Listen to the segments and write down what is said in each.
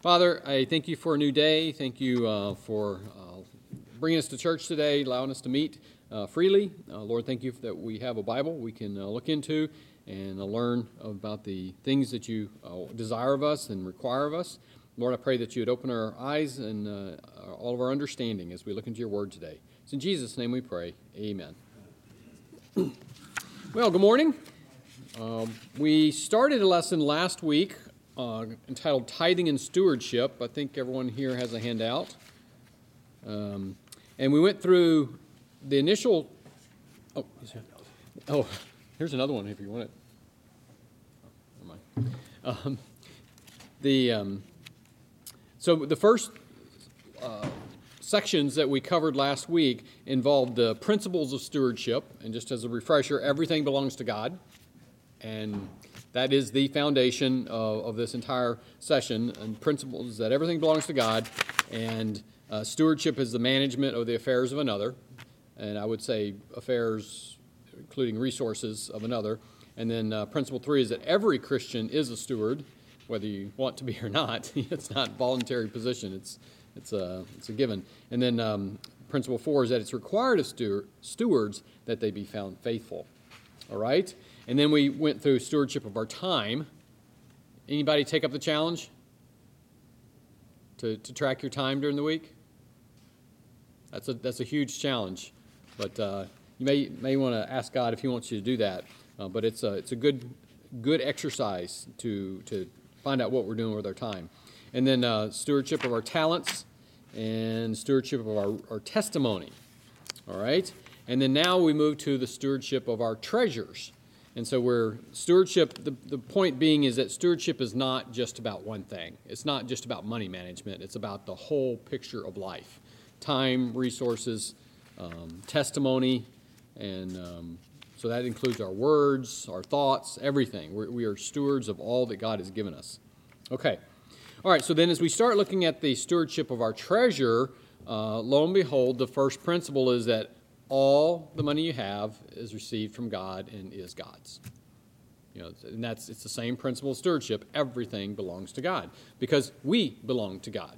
Father, I thank you for a new day. Thank you for bringing us to church today, allowing us to meet freely. Lord, thank you that we have a Bible we can look into and learn about the things that you desire of us and require of us. Lord, I pray that you would open our eyes and all of our understanding as we look into your word today. It's in Jesus' name we pray. Amen. Well, good morning. We started a lesson last week entitled Tithing and Stewardship. I think everyone here has a handout. And we went through the initial... Oh, here's another one if you want it. Never mind. So the first sections that we covered last week involved the principles of stewardship. And just as a refresher, everything belongs to God. And that is the foundation of this entire session, and principles that everything belongs to God, and stewardship is the management of the affairs of another, and I would say affairs including resources of another. And then principle 3 is that every Christian is a steward, whether you want to be or not. It's not a voluntary position, it's a given. And then principle 4 is that it's required of stewards that they be found faithful. All right? And then we went through stewardship of our time. Anybody take up the challenge to track your time during the week? That's a huge challenge, but you may want to ask God if He wants you to do that. But it's a good exercise to find out what we're doing with our time. And then stewardship of our talents and stewardship of our testimony. All right, and then now we move to the stewardship of our treasures. And so stewardship, the point being is that stewardship is not just about one thing. It's not just about money management. It's about the whole picture of life. Time, resources, testimony, and so that includes our words, our thoughts, everything. We are stewards of all that God has given us. Okay. All right, so then as we start looking at the stewardship of our treasure, lo and behold, the first principle is that all the money you have is received from God and is God's. And it's the same principle of stewardship. Everything belongs to God because we belong to God.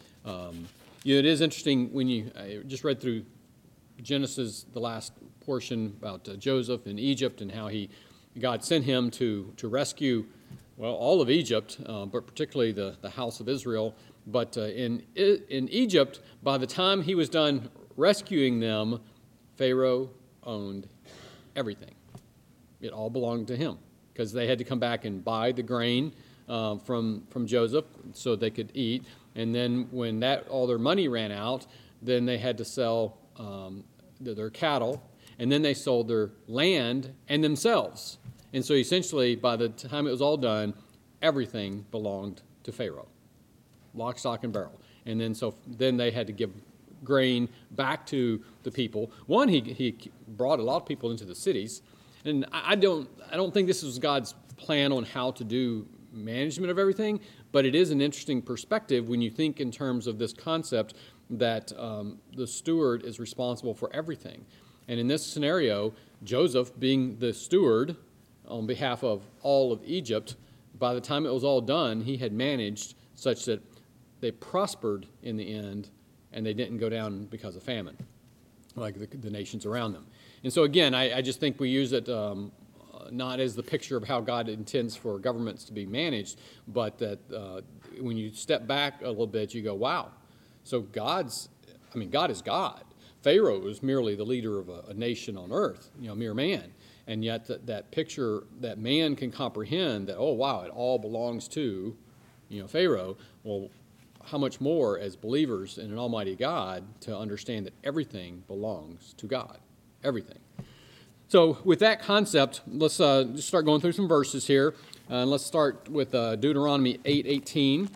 It is interesting when I just read through Genesis, the last portion about Joseph in Egypt and how God sent him to rescue, all of Egypt, but particularly the house of Israel. But in Egypt, by the time he was done rescuing them, Pharaoh owned everything. It all belonged to him because they had to come back and buy the grain from Joseph so they could eat. And then when all their money ran out, then they had to sell their cattle, and then they sold their land and themselves. And so essentially, by the time it was all done, everything belonged to Pharaoh, lock, stock, and barrel. And then they had to give grain back to the people. One, he brought a lot of people into the cities, and I don't think this was God's plan on how to do management of everything, but it is an interesting perspective when you think in terms of this concept that the steward is responsible for everything. And in this scenario, Joseph, being the steward on behalf of all of Egypt, by the time it was all done, he had managed such that they prospered in the end, and they didn't go down because of famine, like the nations around them. And so again, I just think we use it not as the picture of how God intends for governments to be managed, but that when you step back a little bit, you go, wow, so God is God. Pharaoh is merely the leader of a nation on earth, mere man. And yet that picture that man can comprehend that, oh, wow, it all belongs to, Pharaoh. Well, how much more as believers in an almighty God to understand that everything belongs to God, everything. So with that concept, let's just start going through some verses here. And let's start with Deuteronomy 8:18.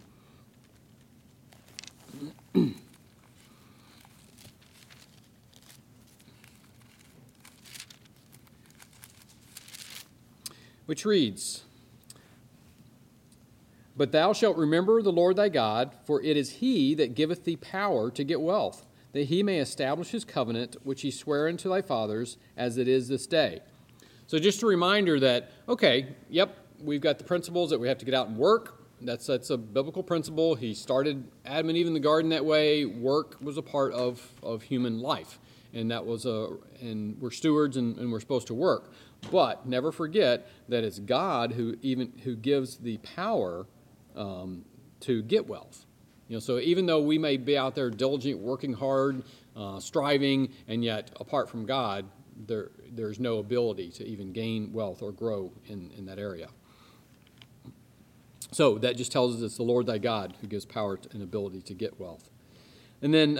Which reads, "But thou shalt remember the Lord thy God, for it is he that giveth thee power to get wealth, that he may establish his covenant, which he sware unto thy fathers, as it is this day." So just a reminder that, okay, yep, we've got the principles that we have to get out and work. That's a biblical principle. He started Adam and Eve in the garden that way. Work was a part of human life, and and we're stewards and we're supposed to work. But never forget that it's God who gives the power to get wealth. So even though we may be out there diligent, working hard, striving, and yet apart from God, there's no ability to even gain wealth or grow in that area. So that just tells us it's the Lord thy God who gives power and ability to get wealth. And then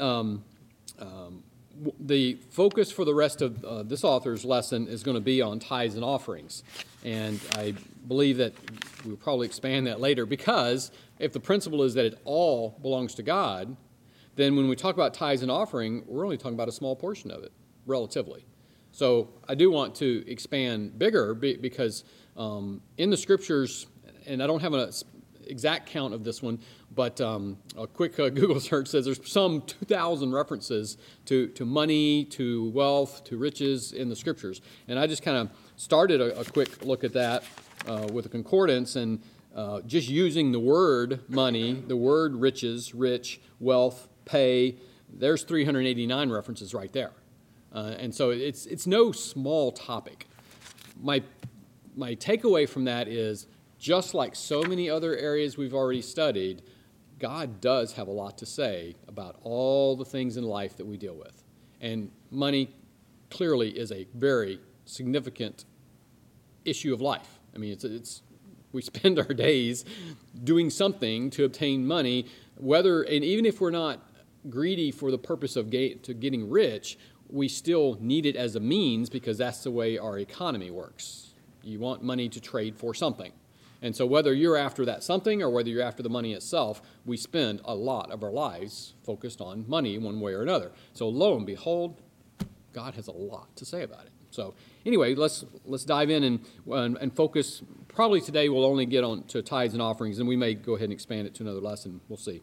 the focus for the rest of this author's lesson is going to be on tithes and offerings. And I believe that we'll probably expand that later, because if the principle is that it all belongs to God, then when we talk about tithes and offering, we're only talking about a small portion of it, relatively. So I do want to expand bigger because in the Scriptures, and I don't have an exact count of this one, but a quick Google search says there's some 2,000 references to money, to wealth, to riches in the Scriptures. And I just kind of started a quick look at that with a concordance, and just using the word money, the word riches, rich, wealth, pay, there's 389 references right there. And so it's no small topic. My takeaway from that is, just like so many other areas we've already studied, God does have a lot to say about all the things in life that we deal with. And money clearly is a very significant issue of life. I mean, we spend our days doing something to obtain money, and even if we're not greedy for the purpose of getting rich, we still need it as a means, because that's the way our economy works. You want money to trade for something. And so whether you're after that something or whether you're after the money itself, we spend a lot of our lives focused on money one way or another. So lo and behold, God has a lot to say about it. So anyway, let's dive in and focus. Probably today we'll only get on to tithes and offerings, and we may go ahead and expand it to another lesson. We'll see.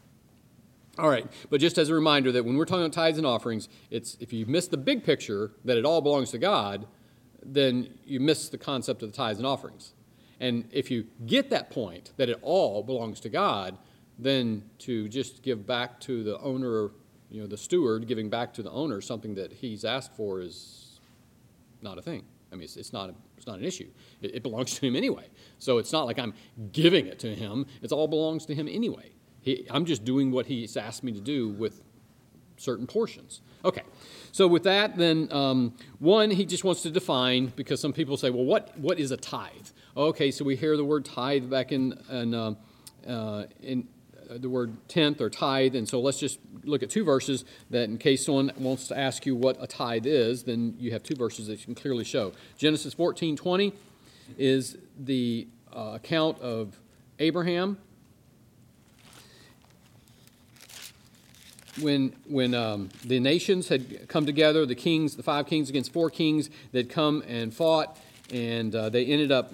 All right, but just as a reminder that when we're talking about tithes and offerings, if you miss the big picture that it all belongs to God, then you miss the concept of the tithes and offerings. And if you get that point, that it all belongs to God, then to just give back to the owner, the steward giving back to the owner something that he's asked for is not a thing. I mean, it's not an issue. It belongs to him anyway. So it's not like I'm giving it to him. It all belongs to him anyway. I'm just doing what he's asked me to do with certain portions. Okay, so with that, then one, he just wants to define, because some people say, well, what is a tithe? Okay, so we hear the word tithe back in the word tenth or tithe, and so let's just look at two verses that, in case someone wants to ask you what a tithe is, then you have two verses that you can clearly show. Genesis 14:20 is the account of Abraham. When the nations had come together, the 5 kings against 4 kings, they'd come and fought, and they ended up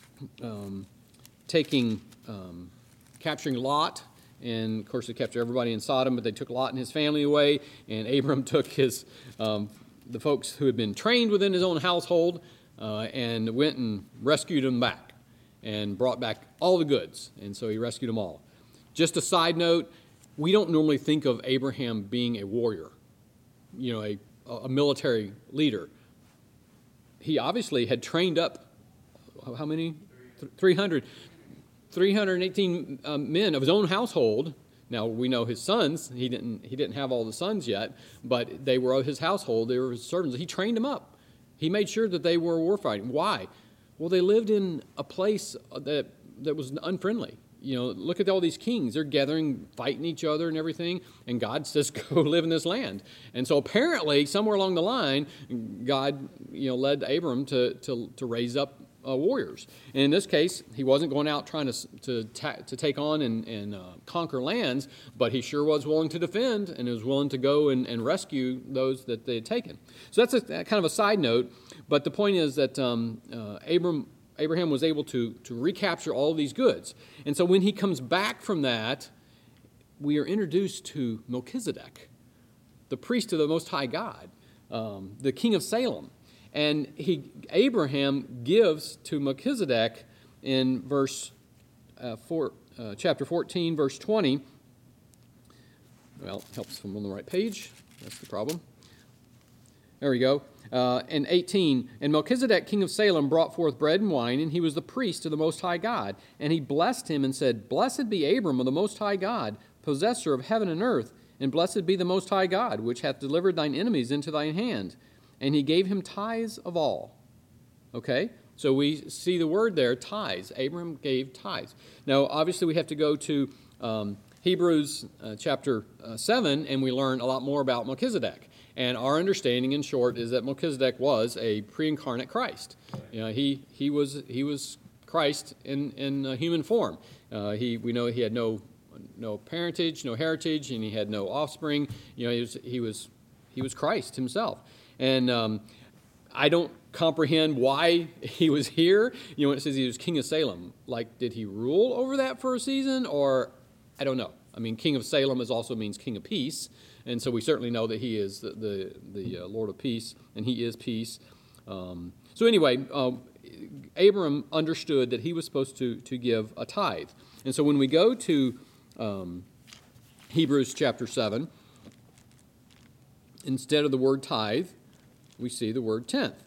capturing Lot. And, of course, they captured everybody in Sodom, but they took Lot and his family away, and Abram took the folks who had been trained within his own household and went and rescued them back and brought back all the goods. And so he rescued them all. Just a side note, we don't normally think of Abraham being a warrior, a military leader. He obviously had trained up, how many? 318 men of his own household. Now, we know his sons. He didn't have all the sons yet, but they were of his household. They were his servants. He trained them up. He made sure that they were warfighting. Why? Well, they lived in a place that was unfriendly. Look at all these kings. They're gathering, fighting each other and everything, and God says, go live in this land. And so apparently, somewhere along the line, God, led Abram to raise up warriors. And in this case, he wasn't going out trying to take on and conquer lands, but he sure was willing to defend and was willing to go and rescue those that they had taken. So that's kind of a side note, but the point is that Abraham was able to recapture all of these goods. And so when he comes back from that, we are introduced to Melchizedek, the priest of the Most High God, the king of Salem. And Abraham gives to Melchizedek in verse chapter 14, verse 20. Well, it helps if I'm on the right page. That's the problem. There we go. And 18, and Melchizedek, king of Salem, brought forth bread and wine, and he was the priest of the Most High God. And he blessed him and said, Blessed be Abram of the Most High God, possessor of heaven and earth, and blessed be the Most High God, which hath delivered thine enemies into thine hand. And he gave him tithes of all. Okay? So we see the word there, tithes. Abram gave tithes. Now, obviously, we have to go to Hebrews chapter 7, and we learn a lot more about Melchizedek. And our understanding, in short, is that Melchizedek was a pre-incarnate Christ. You know, he was Christ in human form. We know he had no parentage, no heritage, and he had no offspring. You know, he was Christ himself. And I don't comprehend why he was here. You know, when it says he was king of Salem, like, did he rule over that for a season, or I don't know. I mean, king of Salem also means king of peace, and so we certainly know that he is the Lord of peace, and he is peace. So anyway, Abram understood that he was supposed to give a tithe. And so when we go to Hebrews chapter 7, instead of the word tithe, we see the word tenth.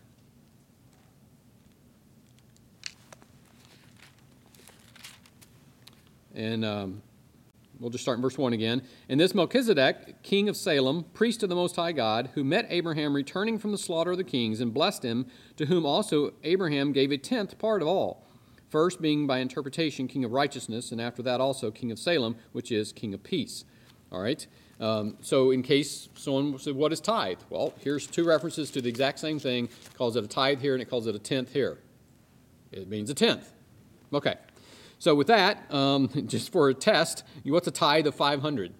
And we'll just start in verse 1 again. And this Melchizedek, king of Salem, priest of the Most High God, who met Abraham returning from the slaughter of the kings, and blessed him, to whom also Abraham gave a tenth part of all. First being by interpretation king of righteousness, and after that also king of Salem, which is king of peace. All right? So in case someone said, what is tithe? Well, here's two references to the exact same thing. It calls it a tithe here, and it calls it a tenth here. It means a tenth. Okay. So with that, just for a test, what's a tithe of 500?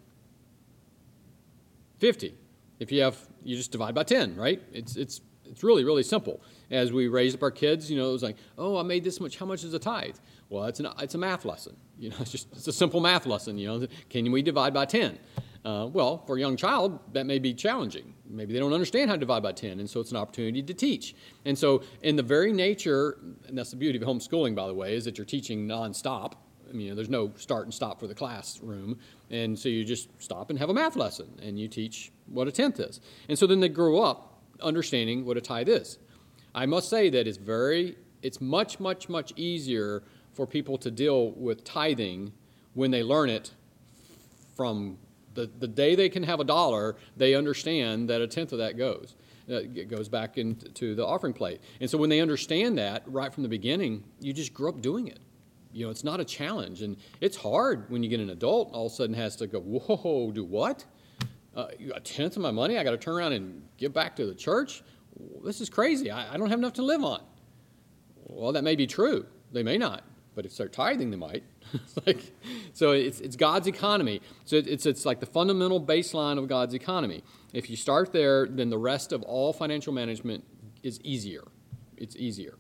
50. If you just divide by 10, right? It's really, really simple. As we raised up our kids, you know, it was like, oh, I made this much. How much is a tithe? Well, it's a math lesson. You know, it's a simple math lesson. You know, can we divide by 10? Well, for a young child, that may be challenging. Maybe they don't understand how to divide by 10, and so it's an opportunity to teach. And so in the very nature, and that's the beauty of homeschooling, by the way, is that you're teaching nonstop. I mean, there's no start and stop for the classroom. And so you just stop and have a math lesson, and you teach what a tenth is. And so then they grow up understanding what a tithe is. I must say that it's much, much, much easier for people to deal with tithing when they learn it from the day they can have a dollar, they understand that a tenth of that goes back into the offering plate. And so when they understand that right from the beginning, you just grow up doing it. You know, it's not a challenge. And it's hard when you get an adult, all of a sudden has to go, whoa, do what? A tenth of my money? I got to turn around and give back to the church? This is crazy. I don't have enough to live on. Well, that may be true. They may not. But if they're tithing, they might. So it's God's economy. So it's like the fundamental baseline of God's economy. If you start there, then the rest of all financial management is easier. It's easier.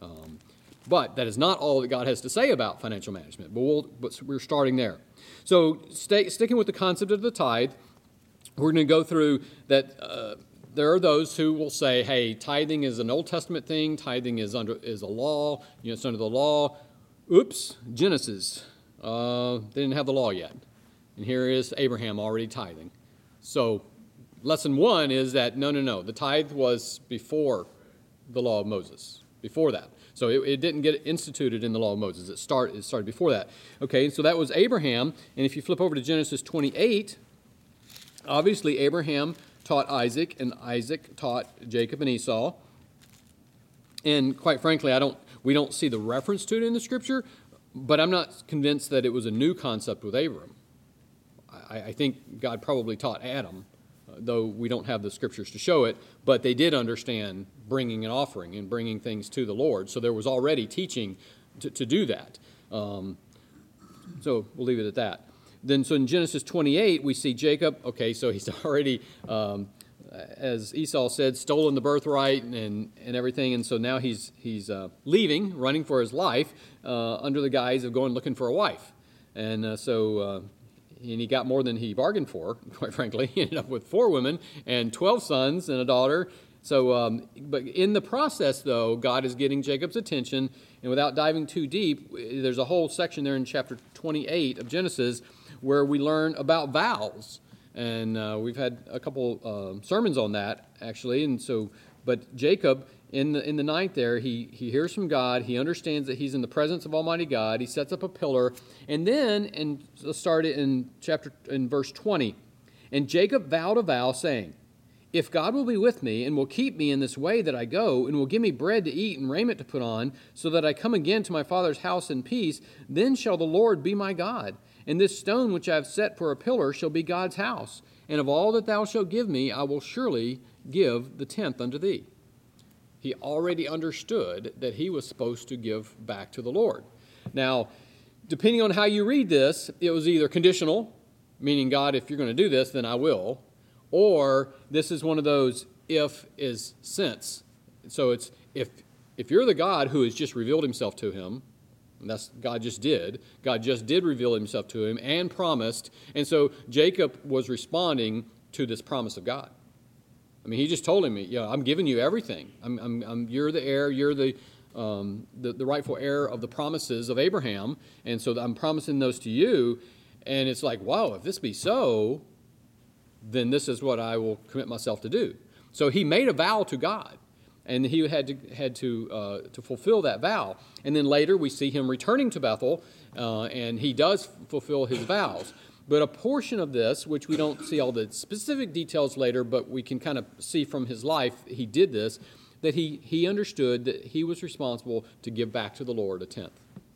But that is not all that God has to say about financial management. But we're starting there. So sticking with the concept of the tithe, we're going to go through that. There are those who will say, hey, tithing is an Old Testament thing. Tithing is a law. You know, it's under the law. Oops, Genesis. They didn't have the law yet. And here is Abraham already tithing. So lesson one is that, no. The tithe was before the law of Moses, before that. So it didn't get instituted in the law of Moses. It started before that. Okay, so that was Abraham. And if you flip over to Genesis 28, obviously Abraham taught Isaac, and Isaac taught Jacob and Esau. And quite frankly, we don't see the reference to it in the Scripture, but I'm not convinced that it was a new concept with Abram. I think God probably taught Adam, though we don't have the Scriptures to show it, but they did understand bringing an offering and bringing things to the Lord. So there was already teaching to do that. So we'll leave it at that. Then, so in Genesis 28, we see Jacob. Okay, so he's already, as Esau said, stolen the birthright and everything. And so now he's leaving, running for his life, under the guise of going looking for a wife. And and he got more than he bargained for, quite frankly. He ended up with 4 women and 12 sons and a daughter. But in the process, though, God is getting Jacob's attention, and without diving too deep, there's a whole section there in chapter 28 of Genesis where we learn about vows, and we've had a couple sermons on that actually. And so, but Jacob in the ninth there, he hears from God, he understands that he's in the presence of Almighty God, he sets up a pillar, and then, and let's start it in verse 20, and Jacob vowed a vow, saying, if God will be with me and will keep me in this way that I go, and will give me bread to eat and raiment to put on, so that I come again to my father's house in peace, then shall the Lord be my God. And this stone which I have set for a pillar shall be God's house. And of all that thou shalt give me, I will surely give the tenth unto thee. He already understood that he was supposed to give back to the Lord. Now, depending on how you read this, it was either conditional, meaning, God, if you're going to do this, then I will. Or this is one of those if is since. So it's if you're the God who has just revealed himself to him, and that's God just did reveal himself to him and promised. And so Jacob was responding to this promise of God. I mean, he just told him, I'm giving you everything. You're the heir, you're the rightful heir of the promises of Abraham, and so I'm promising those to you. And it's like, wow, if this be so, then this is what I will commit myself to do. So he made a vow to God, and he had to fulfill that vow. And then later we see him returning to Bethel, and he does fulfill his vows. But a portion of this, which we don't see all the specific details later, but we can kind of see from his life, he did this, that he understood that he was responsible to give back to the Lord a tenth.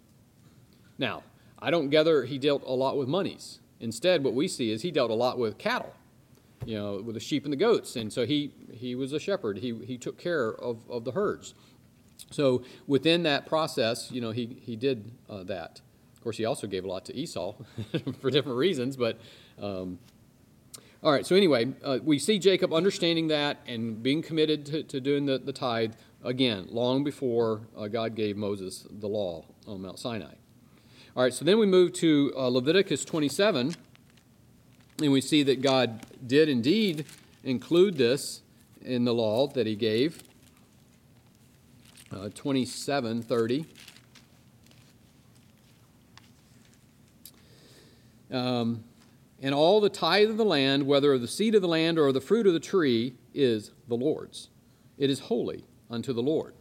Now, I don't gather he dealt a lot with monies. Instead, what we see is he dealt a lot with cattle, with the sheep and the goats. And so he was a shepherd. He took care of the herds. So within that process, he did that. Of course, he also gave a lot to Esau for different reasons. But all right, so anyway, we see Jacob understanding that and being committed to doing the tithe, again, long before God gave Moses the law on Mount Sinai. All right, so then we move to Leviticus 27, and we see that God did indeed include this in the law that he gave. 27:30. And all the tithe of the land, whether of the seed of the land or of the fruit of the tree, is the Lord's. It is holy unto the Lord.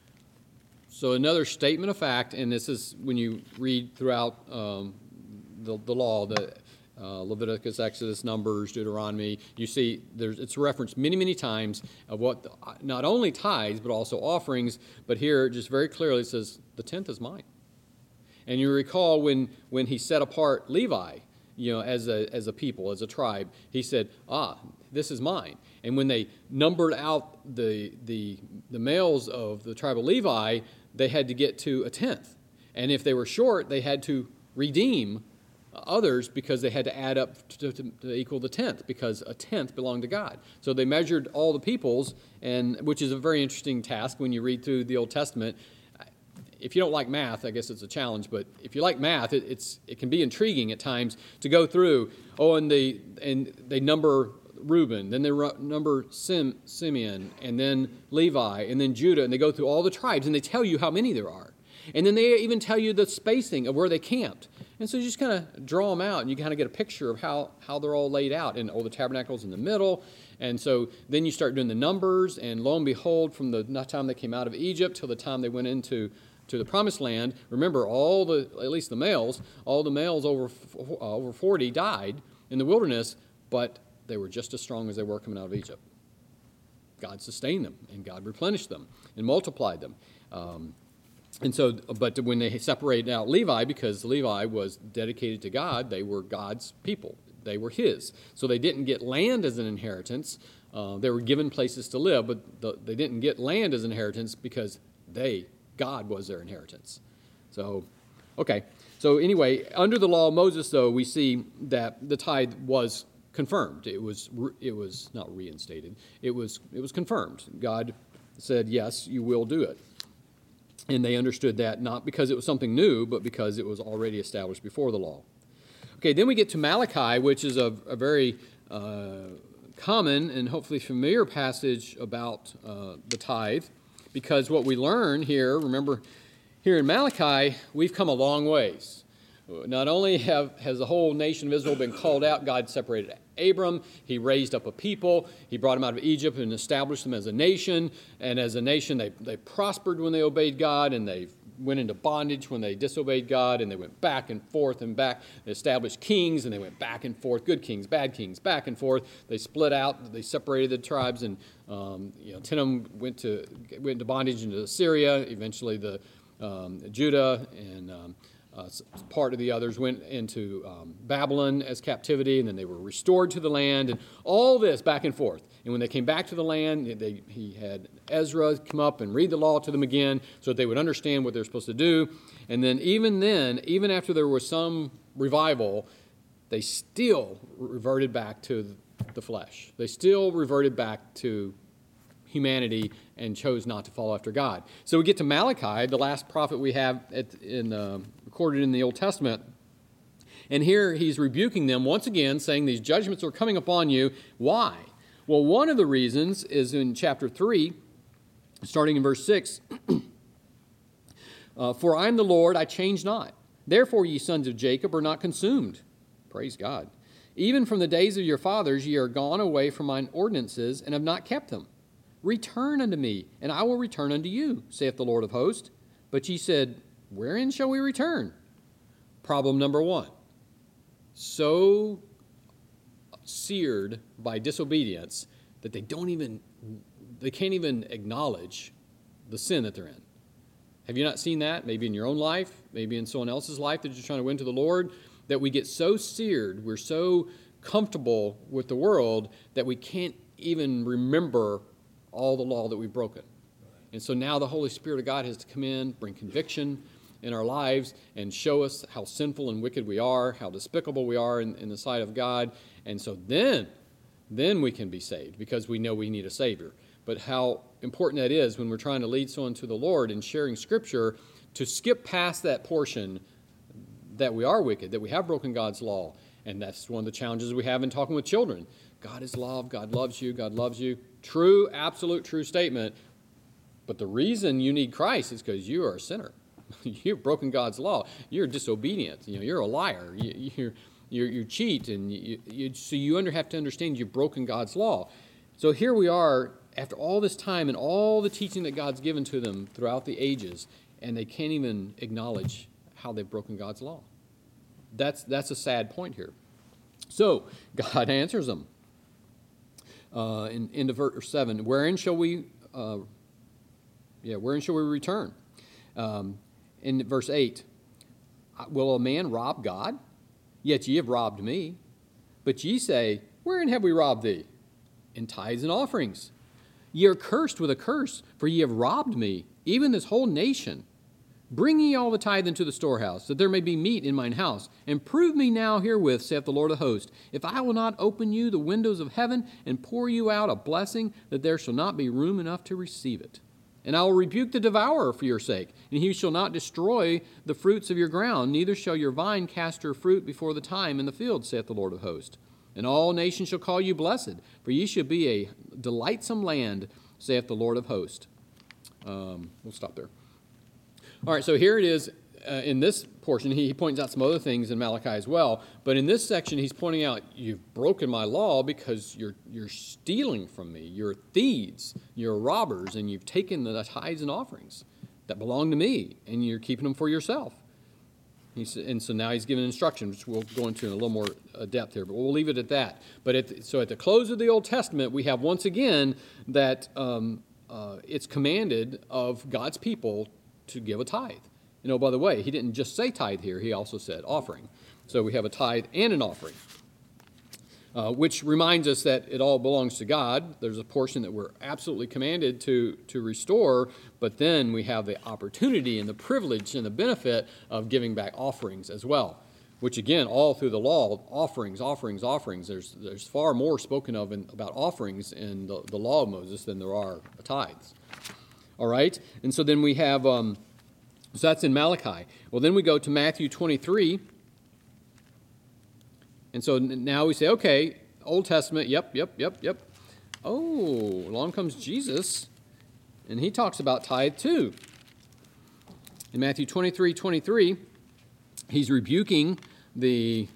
So another statement of fact, and this is when you read throughout the law, the Leviticus, Exodus, Numbers, Deuteronomy, you see it's referenced many, many times of what not only tithes but also offerings. But here, just very clearly, it says the tenth is mine. And you recall when he set apart Levi, as a people, as a tribe, he said, this is mine. And when they numbered out the males of the tribe of Levi, they had to get to a tenth. And if they were short, they had to redeem others because they had to add up to equal the tenth, because a tenth belonged to God. So they measured all the peoples, and which is a very interesting task when you read through the Old Testament. If you don't like math, I guess it's a challenge, but if you like math, it can be intriguing at times to go through, and they number Reuben, then they number Simeon, and then Levi, and then Judah, and they go through all the tribes, and they tell you how many there are. And then they even tell you the spacing of where they camped. And so you just kind of draw them out, and you kind of get a picture of how they're all laid out. And the tabernacle's in the middle. And so then you start doing the numbers, and lo and behold, from the time they came out of Egypt till the time they went into the promised land, remember at least the males over 40 died in the wilderness, but they were just as strong as they were coming out of Egypt. God sustained them, and God replenished them and multiplied them. And so, but when they separated out Levi, because Levi was dedicated to God, they were God's people. They were his. So they didn't get land as an inheritance. They were given places to live, but they didn't get land as an inheritance because God was their inheritance. So, okay. So anyway, under the law of Moses, though, we see that the tithe was confirmed. It was not reinstated. It was confirmed. God said, yes, you will do it. And they understood that not because it was something new, but because it was already established before the law. Okay, then we get to Malachi, which is a very common and hopefully familiar passage about the tithe, because what we learn here, remember, here in Malachi, we've come a long ways. Not only has the whole nation of Israel been called out, God separated Abram, he raised up a people, he brought them out of Egypt and established them as a nation, and as a nation they prospered when they obeyed God, and they went into bondage when they disobeyed God, and they went back and forth and back. They established kings, and they went back and forth, good kings, bad kings, back and forth. They split out, they separated the tribes, and 10 of them went into bondage into Syria. Eventually Judah and part of the others went into Babylon as captivity, and then they were restored to the land, and all this back and forth. And when they came back to the land, he had Ezra come up and read the law to them again so that they would understand what they're supposed to do. And then, even after there was some revival, they still reverted back to the flesh. They still reverted back to humanity and chose not to follow after God. So we get to Malachi, the last prophet we have recorded in the Old Testament. And here he's rebuking them once again, saying these judgments are coming upon you. Why? Well, one of the reasons is in chapter 3, starting in verse 6. For I am the Lord, I change not. Therefore, ye sons of Jacob are not consumed. Praise God. Even from the days of your fathers ye are gone away from mine ordinances, and have not kept them. Return unto me, and I will return unto you, saith the Lord of hosts. But ye said, wherein shall we return? Problem number one. So seared by disobedience that they can't even acknowledge the sin that they're in. Have you not seen that? Maybe in your own life, maybe in someone else's life that you're trying to win to the Lord, that we get so seared, we're so comfortable with the world that we can't even remember all the law that we've broken. And so now the Holy Spirit of God has to come in, bring conviction in our lives, and show us how sinful and wicked we are, how despicable we are in the sight of God. And so then we can be saved, because we know we need a Savior. But how important that is when we're trying to lead someone to the Lord and sharing Scripture, to skip past that portion that we are wicked, that we have broken God's law. And that's one of the challenges we have in talking with children. God is love, God loves you, God loves you. True, absolute true statement. But the reason you need Christ is because you are a sinner. You've broken God's law. You're disobedient. You're a liar. You cheat, and so you have to understand you've broken God's law. So here we are after all this time and all the teaching that God's given to them throughout the ages, and they can't even acknowledge how they've broken God's law. That's a sad point here. So God answers them into verse 7. Wherein shall we return? In verse 8, will a man rob God? Yet ye have robbed me. But ye say, wherein have we robbed thee? In tithes and offerings. Ye are cursed with a curse, for ye have robbed me, even this whole nation. Bring ye all the tithe into the storehouse, that there may be meat in mine house. And prove me now herewith, saith the Lord of hosts, if I will not open you the windows of heaven, and pour you out a blessing, that there shall not be room enough to receive it. And I will rebuke the devourer for your sake, and he shall not destroy the fruits of your ground, neither shall your vine cast her fruit before the time in the field, saith the Lord of hosts. And all nations shall call you blessed, for ye shall be a delightsome land, saith the Lord of hosts. We'll stop there. All right, so here it is in this portion. He points out some other things in Malachi as well. But in this section, he's pointing out, you've broken my law because you're stealing from me. You're thieves. You're robbers, and you've taken the tithes and offerings that belong to me, and you're keeping them for yourself. And so now he's giving instruction, which we'll go into in a little more depth here, but we'll leave it at that. But so at the close of the Old Testament, we have once again that it's commanded of God's people to give a tithe. You know, by the way, he didn't just say tithe here, he also said offering. So we have a tithe and an offering, which reminds us that it all belongs to God. There's a portion that we're absolutely commanded to restore, but then we have the opportunity and the privilege and the benefit of giving back offerings as well, which again, all through the law, offerings. There's far more spoken of about offerings in the law of Moses than there are tithes. All right, and so then we have, so that's in Malachi. Well, then we go to Matthew 23. And so now we say, okay, Old Testament, yep. Oh, along comes Jesus, and he talks about tithe too. In Matthew 23:23, he's rebuking the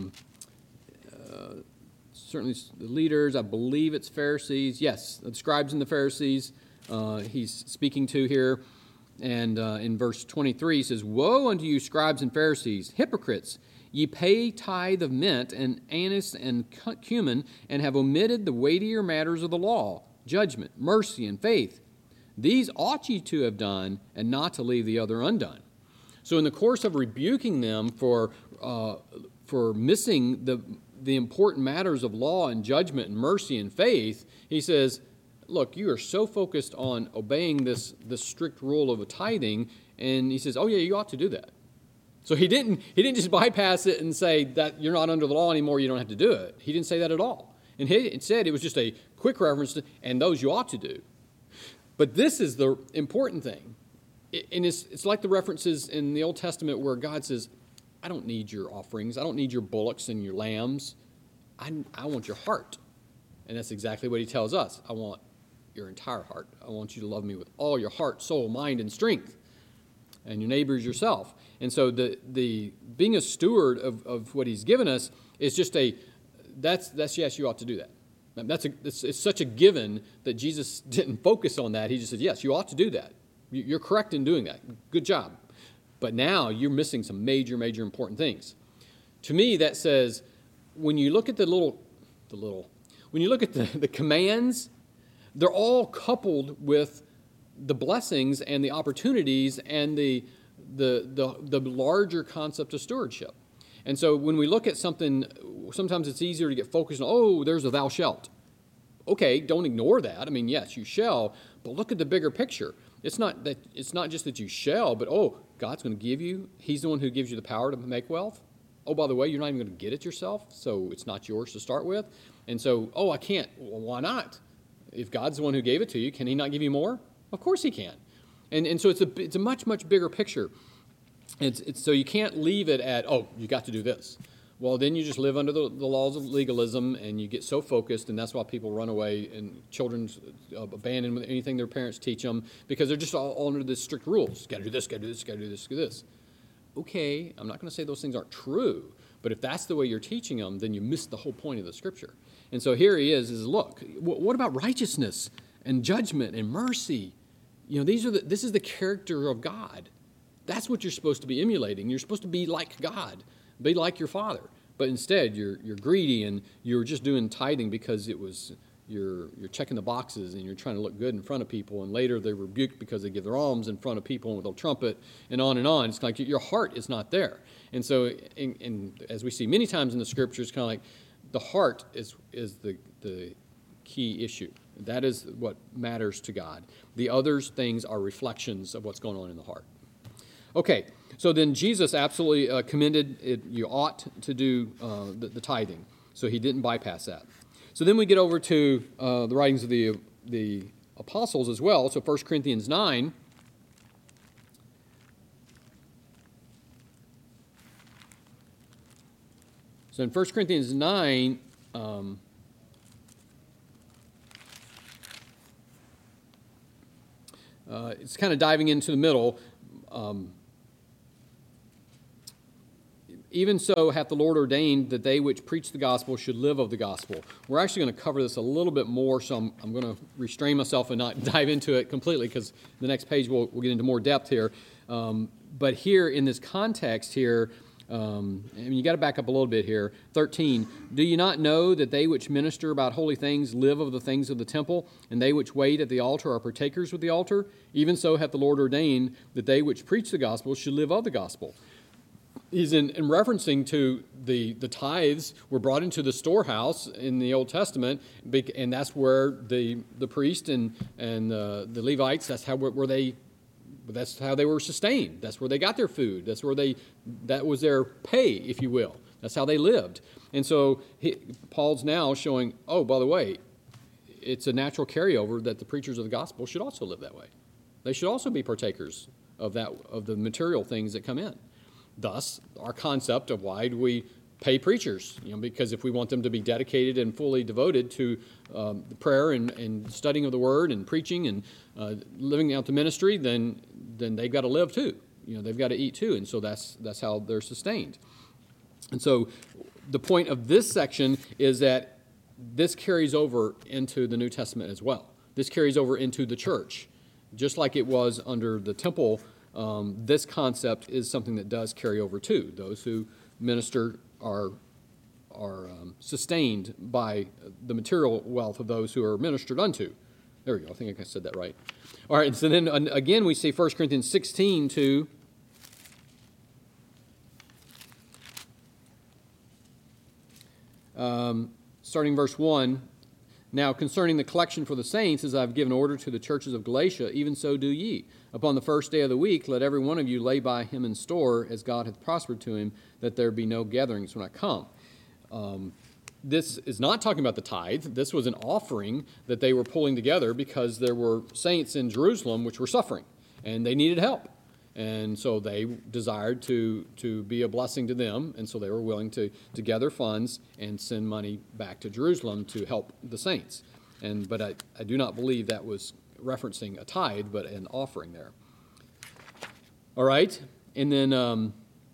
certainly the leaders. I believe it's Pharisees. Yes, the scribes and the Pharisees he's speaking to here. And in verse 23, he says, "Woe unto you, scribes and Pharisees, hypocrites! Ye pay tithe of mint and anise and cumin, and have omitted the weightier matters of the law, judgment, mercy, and faith. These ought ye to have done, and not to leave the other undone." So in the course of rebuking them for missing the important matters of law and judgment and mercy and faith, he says, look, you are so focused on obeying this strict rule of a tithing, and he says, oh yeah, you ought to do that. So he didn't just bypass it and say that you're not under the law anymore, you don't have to do it. He didn't say that at all. And he said it was just a quick reference to, and those you ought to do. But this is the important thing. And it's like the references in the Old Testament where God says, I don't need your offerings. I don't need your bullocks and your lambs. I want your heart. And that's exactly what he tells us. I want your entire heart. I want you to love me with all your heart, soul, mind, and strength, and your neighbors yourself. And so the being a steward of what he's given us is just that's yes, you ought to do that. It's such a given that Jesus didn't focus on that. He just said, yes, you ought to do that. You're correct in doing that. Good job. But now you're missing some major, major important things. To me, that says, when you look at when you look at the commands, they're all coupled with the blessings and the opportunities and the larger concept of stewardship. And so when we look at something, sometimes it's easier to get focused on, oh, there's a thou shalt. Okay, don't ignore that. I mean, yes, you shall, but look at the bigger picture. It's not just that you shall, but God's going to give you. He's the one who gives you the power to make wealth. Oh, by the way, you're not even going to get it yourself, so it's not yours to start with. And so, I can't. Well, why not? If God's the one who gave it to you, can he not give you more? Of course he can. And so it's a much, much bigger picture. It's so you can't leave it at, you got to do this. Well, then you just live under the laws of legalism, and you get so focused, and that's why people run away, and children abandon anything their parents teach them, because they're just all under the strict rules. Got to do this, got to do this, got to do this, got to do this. Okay, I'm not going to say those things aren't true, but if that's the way you're teaching them, then you miss the whole point of the Scripture. And so here he is look, what about righteousness and judgment and mercy? This is the character of God. That's what you're supposed to be emulating. You're supposed to be like God, be like your Father. But instead, you're greedy, and you're just doing tithing because you're checking the boxes, and you're trying to look good in front of people. And later they're rebuked because they give their alms in front of people with a trumpet, and on and on. It's like your heart is not there. And so, and as we see many times in the Scriptures, kind of like the heart is the key issue. That is what matters to God. The other things are reflections of what's going on in the heart. Okay, so then Jesus absolutely commended it. You ought to do the tithing. So he didn't bypass that. So then we get over to the writings of the apostles as well. So 1 Corinthians 9. So in 1 Corinthians 9, it's kind of diving into the middle. Even so hath the Lord ordained that they which preach the gospel should live of the gospel. We're actually going to cover this a little bit more, so I'm going to restrain myself and not dive into it completely, because the next page we'll get into more depth here. But here in this context here, you got to back up a little bit here. 13, do you not know that they which minister about holy things live of the things of the temple, and they which wait at the altar are partakers with the altar? Even so hath the Lord ordained that they which preach the gospel should live of the gospel. He's in referencing to the tithes were brought into the storehouse in the Old Testament, and that's where the priest and the Levites, that's how they were sustained. That's where they got their food. That was their pay, if you will. That's how they lived. And so Paul's now showing, by the way, it's a natural carryover that the preachers of the gospel should also live that way. They should also be partakers of the material things that come in. Thus, our concept of why do we pay preachers, because if we want them to be dedicated and fully devoted to the prayer and studying of the Word and preaching and living out the ministry, then they've got to live too. They've got to eat too, and so that's how they're sustained. And so the point of this section is that this carries over into the New Testament as well. This carries over into the church. Just like it was under the temple, this concept is something that does carry over too. Those who minister are sustained by the material wealth of those who are ministered unto. There we go. I think I said that right. All right, so then again we see 1 Corinthians 16:2. Starting verse 1, now concerning the collection for the saints, as I have given order to the churches of Galatia, even so do ye. Upon the first day of the week, let every one of you lay by him in store, as God hath prospered to him, that there be no gatherings when I come. This is not talking about the tithe. This was an offering that they were pulling together because there were saints in Jerusalem which were suffering, and they needed help. And so they desired to be a blessing to them, and so they were willing to gather funds and send money back to Jerusalem to help the saints. But I do not believe that was referencing a tithe, but an offering there. All right, and then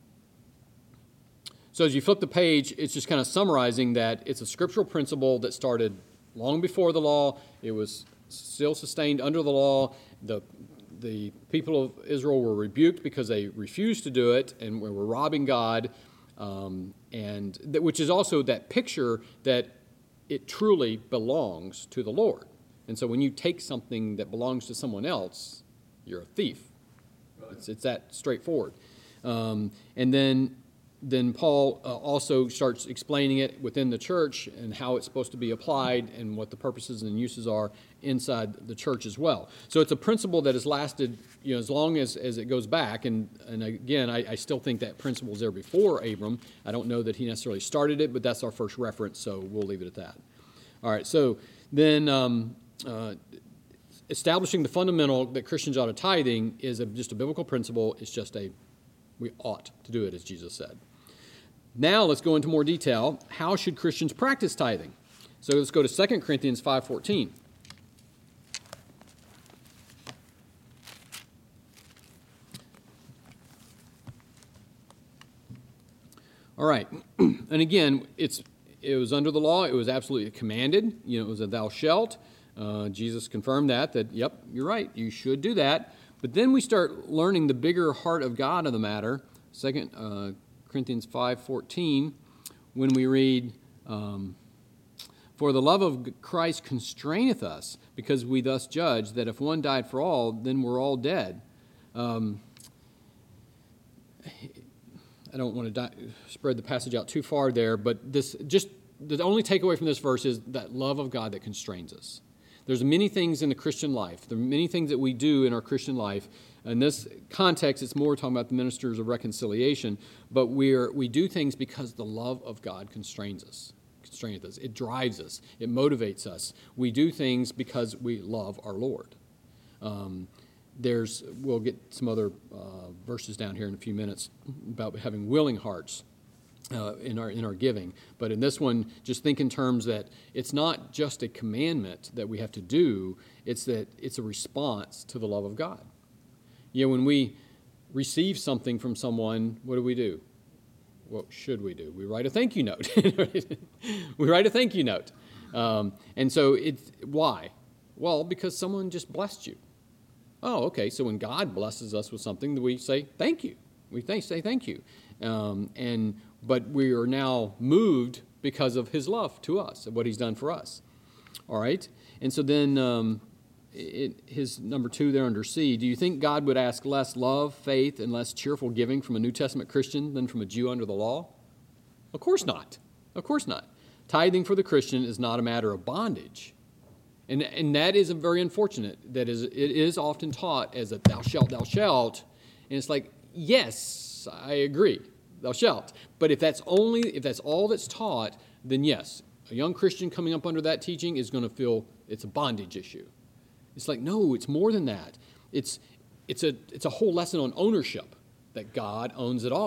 so as you flip the page, it's just kind of summarizing that it's a scriptural principle that started long before the law. It was still sustained under the law. The people of Israel were rebuked because they refused to do it and were robbing God, which is also that picture that it truly belongs to the Lord. And so when you take something that belongs to someone else, you're a thief. Right. It's that straightforward. And then Paul also starts explaining it within the church and how it's supposed to be applied and what the purposes and uses are inside the church as well. So it's a principle that has lasted as long as it goes back. And again, I still think that principle was there before Abram. I don't know that he necessarily started it, but that's our first reference, so we'll leave it at that. All right, so then establishing the fundamental that Christians ought to tithing is just a biblical principle. It's just we ought to do it, as Jesus said. Now let's go into more detail. How should Christians practice tithing? So let's go to 2 Corinthians 5:14. All right. And again, it was under the law. It was absolutely commanded. It was a thou shalt. Jesus confirmed that, yep, you're right. You should do that. But then we start learning the bigger heart of God of the matter. 2 Corinthians 5:14, when we read, for the love of Christ constraineth us, because we thus judge that if one died for all, then we're all dead. I don't want to spread the passage out too far there, but the only takeaway from this verse is that love of God that constrains us. There's many things in the Christian life. There are many things that we do in our Christian life. In this context, it's more talking about the ministers of reconciliation, but we do things because the love of God constraineth us. It drives us. It motivates us. We do things because we love our Lord. We'll get some other verses down here in a few minutes about having willing hearts in our giving. But in this one, just think in terms that it's not just a commandment that we have to do, it's that it's a response to the love of God. When we receive something from someone, what do? What should we do? We write a thank you note. We write a thank you note. And so why? Well, because someone just blessed you. Oh, okay, so when God blesses us with something, we say thank you. We say thank you. But we are now moved because of his love to us, of what he's done for us. All right? And so then his number 2 there under C, do you think God would ask less love, faith, and less cheerful giving from a New Testament Christian than from a Jew under the law? Of course not. Of course not. Tithing for the Christian is not a matter of bondage. And that is very unfortunate. It is often taught as a thou shalt, and it's like, yes, I agree, thou shalt. But if that's all that's taught, then yes, a young Christian coming up under that teaching is going to feel it's a bondage issue. It's like, no, it's more than that. It's a whole lesson on ownership, that God owns it all.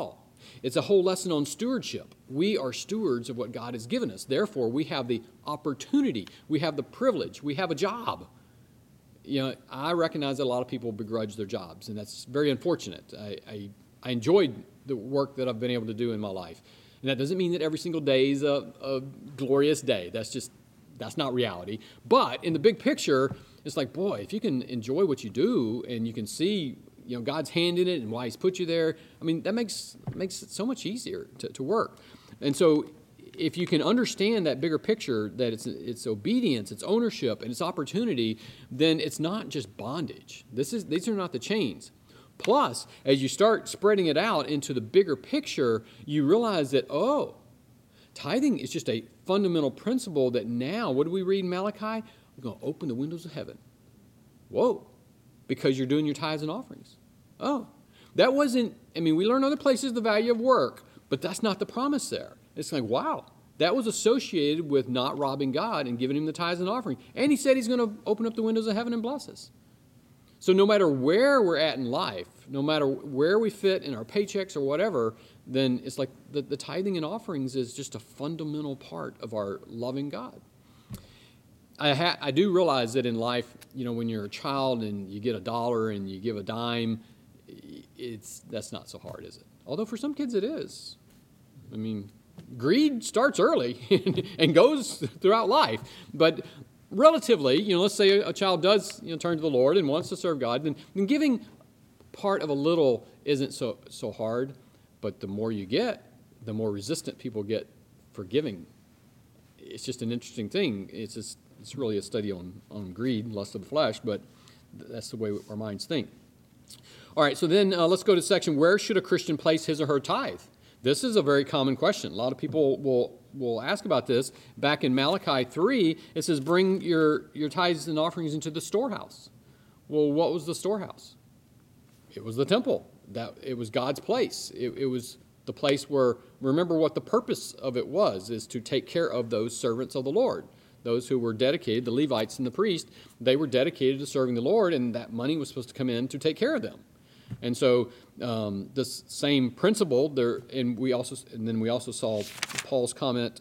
It's a whole lesson on stewardship. We are stewards of what God has given us. Therefore, we have the opportunity, we have the privilege, we have a job. I recognize that a lot of people begrudge their jobs, and that's very unfortunate. I enjoyed the work that I've been able to do in my life. And that doesn't mean that every single day is a glorious day. That's not reality. But in the big picture, it's like, boy, if you can enjoy what you do and you can see God's hand in it and why he's put you there, that makes it so much easier to work. And so if you can understand that bigger picture, that it's obedience, it's ownership, and it's opportunity, then it's not just bondage. These are not the chains. Plus, as you start spreading it out into the bigger picture, you realize that, tithing is just a fundamental principle that now, what do we read in Malachi? We're going to open the windows of heaven. Whoa, because you're doing your tithes and offerings. Oh, that wasn't, we learn other places the value of work, but that's not the promise there. It's like, wow, that was associated with not robbing God and giving him the tithes and offering. And he said he's going to open up the windows of heaven and bless us. So no matter where we're at in life, no matter where we fit in our paychecks or whatever, then it's like the tithing and offerings is just a fundamental part of our loving God. I do realize that in life, when you're a child and you get $1 and you give a dime, that's not so hard, is it? Although for some kids it is. Greed starts early and goes throughout life. But relatively, let's say a child does turn to the Lord and wants to serve God, then giving part of a little isn't so hard. But the more you get, the more resistant people get for giving. It's just an interesting thing. It's really a study on greed, lust of the flesh, but that's the way our minds think. All right, so then let's go to section, where should a Christian place his or her tithe? This is a very common question. A lot of people will ask about this. Back in Malachi 3, it says, bring your tithes and offerings into the storehouse. Well, what was the storehouse? It was the temple. It was God's place. It was the place where, remember what the purpose of it was, is to take care of those servants of the Lord. Those who were dedicated, the Levites and the priests, they were dedicated to serving the Lord, and that money was supposed to come in to take care of them. And so this same principle there, and then we also saw Paul's comment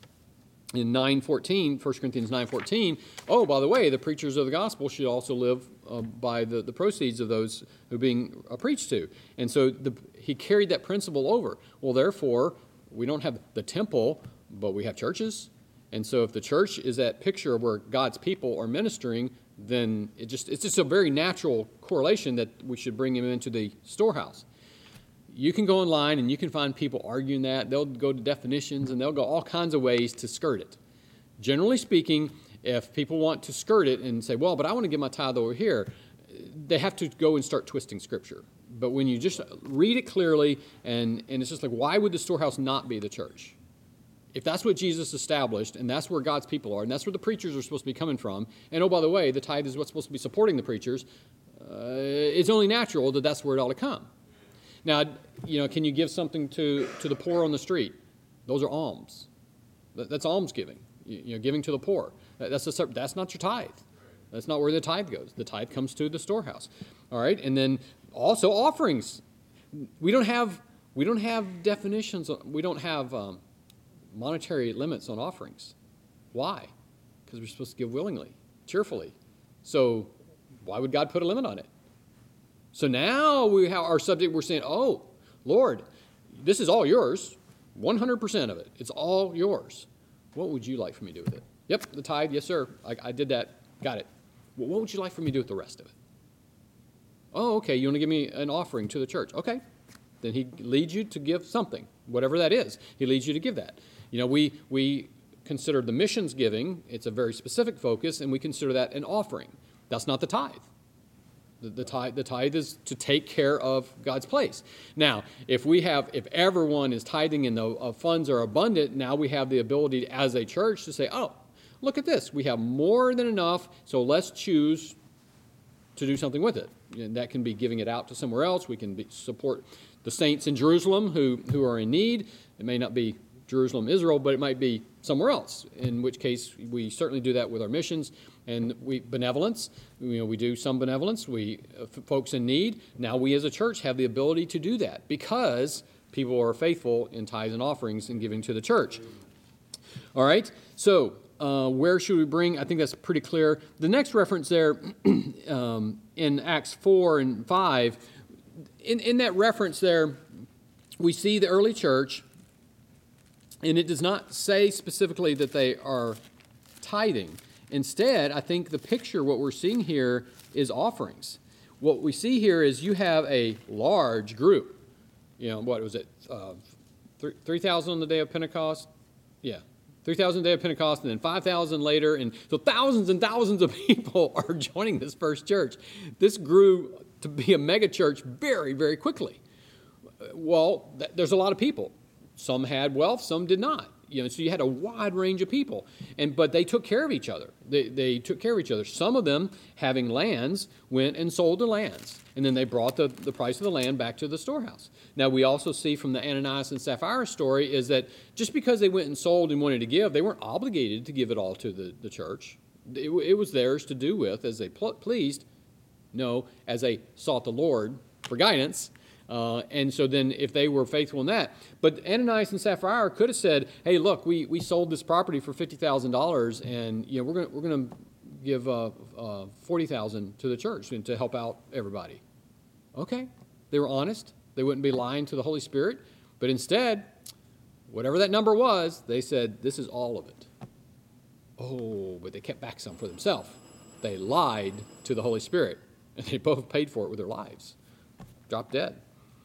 in 9:14, 1 Corinthians 9:14. Oh, by the way, the preachers of the gospel should also live by the proceeds of those who are being preached to. And so he carried that principle over. Well, therefore, we don't have the temple, but we have churches. And so if the church is that picture where God's people are ministering, then it's just a very natural correlation that we should bring him into the storehouse. You can go online and you can find people arguing that. They'll go to definitions and they'll go all kinds of ways to skirt it. Generally speaking, if people want to skirt it and say, well, but I want to give my tithe over here, they have to go and start twisting Scripture. But when you just read it clearly, and it's just like, why would the storehouse not be the church? If that's what Jesus established, and that's where God's people are, and that's where the preachers are supposed to be coming from, and oh, by the way, the tithe is what's supposed to be supporting the preachers, it's only natural that that's where it ought to come. Now, can you give something to the poor on the street? Those are alms. That's almsgiving, giving to the poor. That's not your tithe. That's not where the tithe goes. The tithe comes to the storehouse. All right, and then also offerings. We don't have definitions. We don't have monetary limits on offerings. Why? Because we're supposed to give willingly, cheerfully. So why would God put a limit on it? So now we have our subject, we're saying, oh, Lord, this is all yours, 100% of it. It's all yours. What would you like for me to do with it? Yep, the tithe, yes, sir. I did that. Got it. Well, what would you like for me to do with the rest of it? Oh, okay, you want to give me an offering to the church. Okay. Then he leads you to give something, whatever that is. He leads you to give that. We consider the missions giving, it's a very specific focus, and we consider that an offering. That's not the tithe. The tithe is to take care of God's place. Now, if everyone is tithing and the funds are abundant, now we have the ability as a church to say, oh, look at this. We have more than enough, so let's choose to do something with it. And that can be giving it out to somewhere else. We can support the saints in Jerusalem who are in need. It may not be Jerusalem, Israel, but it might be somewhere else, in which case we certainly do that with our missions and benevolence. We do some benevolence. Folks in need. Now we as a church have the ability to do that because people are faithful in tithes and offerings and giving to the church. All right, so where should we bring? I think that's pretty clear. The next reference there in Acts 4 and 5, in that reference there, we see the early church, and it does not say specifically that they are tithing. Instead, I think the picture, what we're seeing here, is offerings. What we see here is you have a large group. What was it? 3,000 on the day of Pentecost? Yeah. 3,000 on the day of Pentecost, and then 5,000 later. And so thousands and thousands of people are joining this first church. This grew to be a mega church very, very quickly. Well, there's a lot of people. Some had wealth, some did not. So you had a wide range of people, but they took care of each other. They took care of each other. Some of them, having lands, went and sold the lands, and then they brought the price of the land back to the storehouse. Now, we also see from the Ananias and Sapphira story is that just because they went and sold and wanted to give, they weren't obligated to give it all to the church. It was theirs to do with as they pleased. No, as they sought the Lord for guidance. And so then if they were faithful in that, but Ananias and Sapphira could have said, hey, look, we sold this property for $50,000 and we're going to give $40,000 to the church and to help out everybody. Okay. They were honest. They wouldn't be lying to the Holy Spirit. But instead, whatever that number was, they said, this is all of it. Oh, but they kept back some for themselves. They lied to the Holy Spirit, and they both paid for it with their lives. Dropped dead.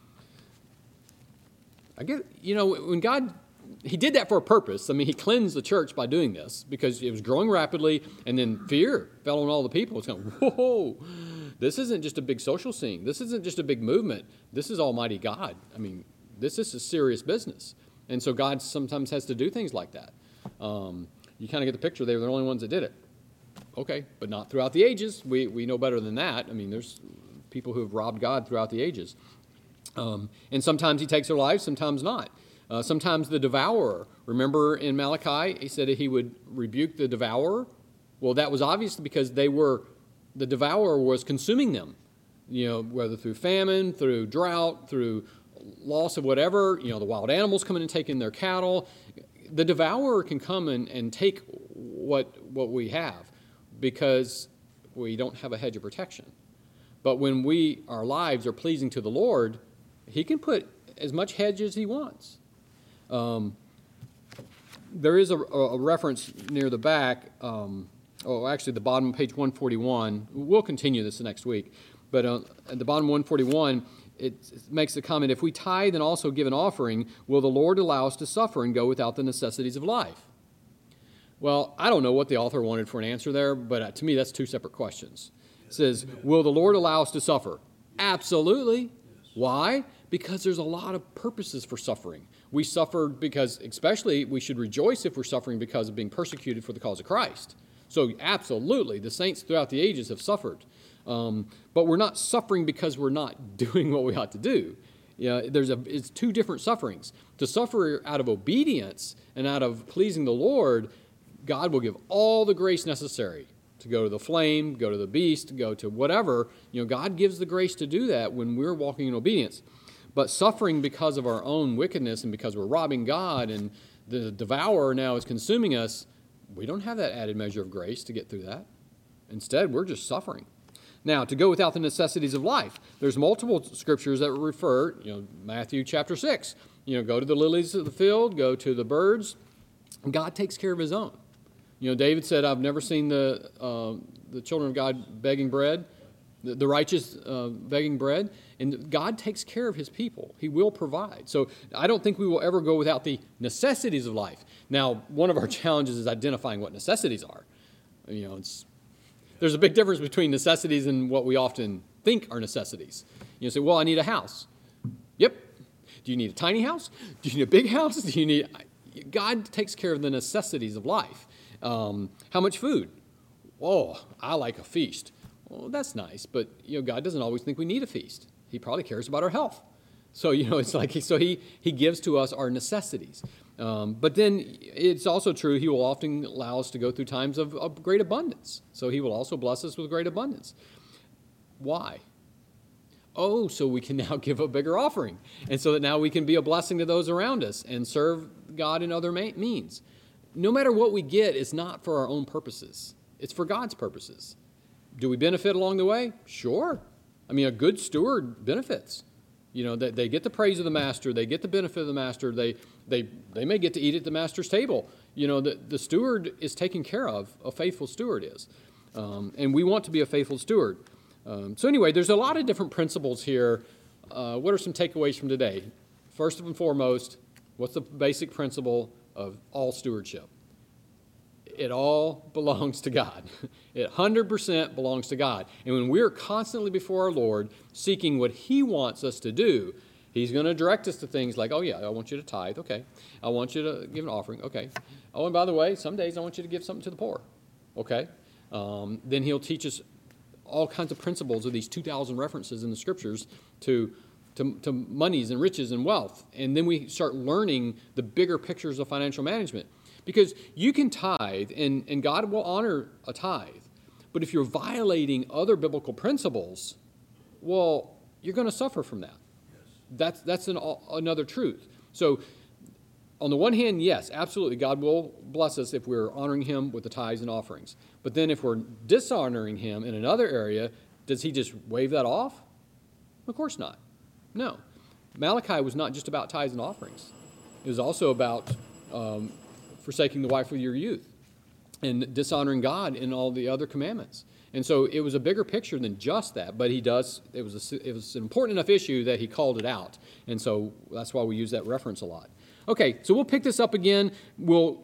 I get, when God, he did that for a purpose. I mean, he cleansed the church by doing this because it was growing rapidly, and then fear fell on all the people. It's kind of, whoa, this isn't just a big social scene. This isn't just a big movement. This is Almighty God. I mean, this is a serious business. And so God sometimes has to do things like that. You kind of get the picture. They were the only ones that did it. Okay, but not throughout the ages. We know better than that. I mean, there's people who have robbed God throughout the ages. And sometimes he takes their lives, sometimes not. Sometimes the devourer. Remember in Malachi, he said that he would rebuke the devourer. Well, that was obvious because the devourer was consuming them, whether through famine, through drought, through loss of whatever, the wild animals coming and taking their cattle. The devourer can come and take what we have because we don't have a hedge of protection. But when our lives are pleasing to the Lord, he can put as much hedge as he wants. There is a reference near the back, actually the bottom of page 141. We'll continue this next week. But at the bottom of 141, it makes the comment, if we tithe and also give an offering, will the Lord allow us to suffer and go without the necessities of life? Well, I don't know what the author wanted for an answer there, but to me that's two separate questions. It says, will the Lord allow us to suffer? Absolutely. Why? Because there's a lot of purposes for suffering. We suffer because, especially, we should rejoice if we're suffering because of being persecuted for the cause of Christ. So absolutely, the saints throughout the ages have suffered. But we're not suffering because we're not doing what we ought to do. It's two different sufferings. To suffer out of obedience and out of pleasing the Lord, God will give all the grace necessary to go to the flame, go to the beast, go to whatever. God gives the grace to do that when we're walking in obedience. But suffering because of our own wickedness and because we're robbing God and the devourer now is consuming us, we don't have that added measure of grace to get through that. Instead, we're just suffering. Now, to go without the necessities of life, there's multiple scriptures that refer, Matthew chapter 6, go to the lilies of the field, go to the birds. God takes care of his own. David said, I've never seen the children of God begging bread, the righteous begging bread. And God takes care of his people. He will provide. So I don't think we will ever go without the necessities of life. Now, one of our challenges is identifying what necessities are. There's a big difference between necessities and what we often think are necessities. Say, well, I need a house. Yep. Do you need a tiny house? Do you need a big house? God takes care of the necessities of life. How much food? Oh, I like a feast. Well, that's nice, but God doesn't always think we need a feast. He probably cares about our health. So, it's like, he gives to us our necessities. But then it's also true, he will often allow us to go through times of great abundance. So he will also bless us with great abundance. Why? Oh, so we can now give a bigger offering. And so that now we can be a blessing to those around us and serve God in other means. No matter what we get, it's not for our own purposes. It's for God's purposes. Do we benefit along the way? Sure. I mean, a good steward benefits. You know, they get the praise of the master. They get the benefit of the master. They may get to eat at the master's table. You know, the steward is taken care of. A faithful steward is. And we want to be a faithful steward. So anyway, there's a lot of different principles here. What are some takeaways from today? First and foremost, what's the basic principle of all stewardship? It all belongs to God. It 100% belongs to God. And when we're constantly before our Lord, seeking what He wants us to do, He's going to direct us to things like, oh yeah, I want you to tithe, okay. I want you to give an offering, okay. Oh, and by the way, some days I want you to give something to the poor, okay. Then He'll teach us all kinds of principles of these 2,000 references in the Scriptures to monies and riches and wealth. And then we start learning the bigger pictures of financial management. Because you can tithe, and God will honor a tithe. But if you're violating other biblical principles, well, you're going to suffer from that. Yes. That's another truth. So on the one hand, yes, absolutely, God will bless us if we're honoring Him with the tithes and offerings. But then if we're dishonoring Him in another area, does He just wave that off? Of course not. No. Malachi was not just about tithes and offerings. It was also about forsaking the wife of your youth and dishonoring God in all the other commandments. And so it was a bigger picture than just that, but it was an important enough issue that He called it out. And so that's why we use that reference a lot. Okay, so we'll pick this up again. We'll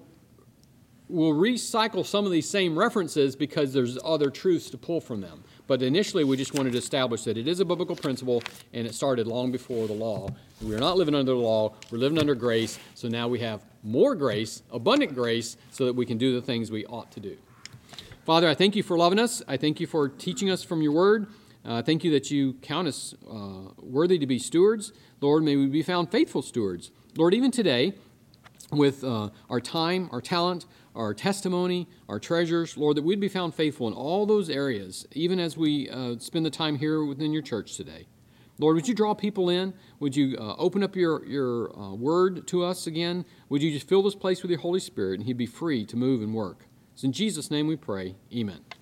recycle some of these same references because there's other truths to pull from them. But initially, we just wanted to establish that it is a biblical principle, and it started long before the law. We are not living under the law. We're living under grace. So now we have more grace, abundant grace, so that we can do the things we ought to do. Father, I thank You for loving us. I thank You for teaching us from Your word. Thank You that You count us worthy to be stewards. Lord, may we be found faithful stewards. Lord, even today, with our time, our talent, our testimony, our treasures, Lord, that we'd be found faithful in all those areas, even as we spend the time here within Your church today. Lord, would You draw people in? Would You open up Your word to us again? Would You just fill this place with Your Holy Spirit, and He'd be free to move and work? It's in Jesus' name we pray. Amen.